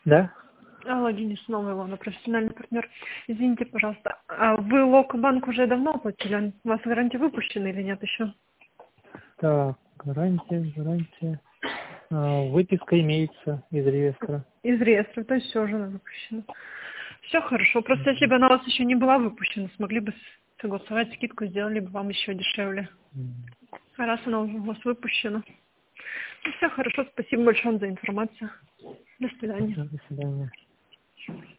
Да? Алло, Денис, снова Илона, профессиональный партнер. Извините, пожалуйста, а вы Локобанк уже давно оплатили? У вас гарантия выпущена или нет еще? Так, гарантия. Выписка имеется из реестра. Из реестра, то есть все уже выпущено. Все хорошо, просто если бы она у вас еще не была выпущена, смогли бы согласовать скидку, сделали бы вам еще дешевле. А раз она уже у вас выпущена. Ну, все хорошо, спасибо большое за информацию. До свидания. До свидания.